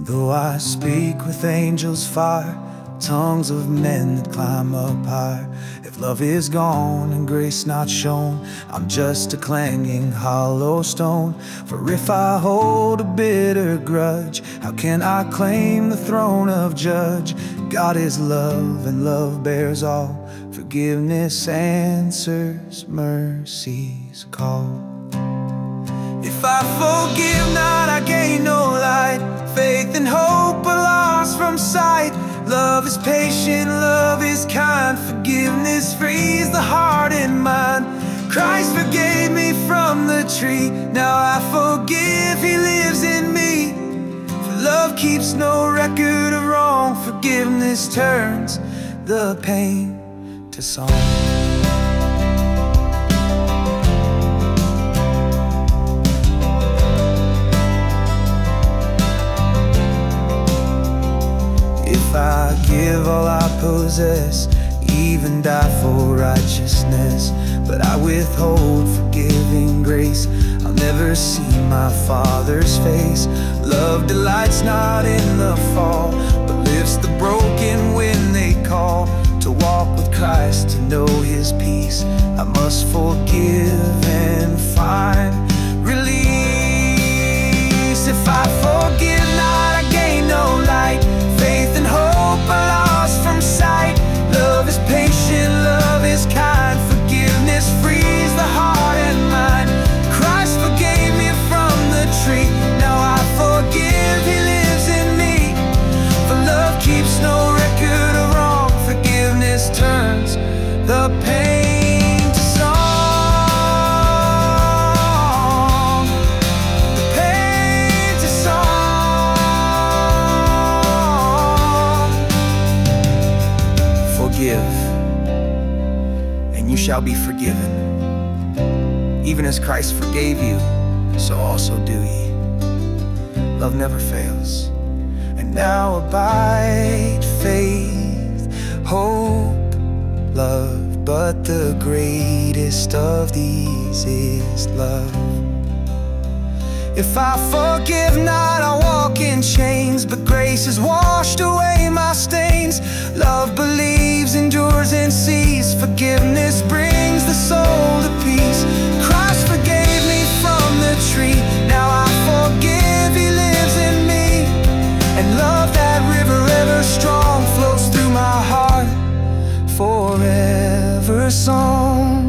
Though I speak with angels' fire, tongues of men that climb up high, if love is gone and grace not shown, I'm just a clanging hollow stone. For if I hold a bitter grudge, how can I claim the throne of judge? God is love, and love bears all. Forgiveness answers mercy's call. If I forgive not, I gain no light. Faith and hope are lost from sight. Love is patient, love is kind. Forgiveness frees the heart and mind. Christ forgave me from the tree. Now I forgive, He lives in me. For love keeps no record of wrong. Forgiveness turns the pain to song. If I give all I possess, even die for righteousness, but I withhold forgiving grace, I'll never see my Father's face. Love delights not in the fall, but lifts the broken when they call. To walk with Christ, to know His peace, I must forgive and find release. If I forgive not, I gain no light. Faith and hope are lost from sight. Love is patient, love is kind. Forgiveness frees the heart and mind. Christ forgave me from the tree. Now I forgive, He lives in me. For love keeps no record of wrong. Forgiveness turns the pain to song. The pain to song. Forgive, and you shall be forgiven. Even as Christ forgave you, so also do ye. Love never fails. And now abide faith, hope, love, but the greatest of these is love. If I forgive not, I walk in chains, but grace has washed away my stains. Love believes, endures, and sees. Forgiveness brings the soul to peace. Christ forgave me from the tree. Now I forgive, He lives in me. And love, that river ever strong, flows through my heart, forever song.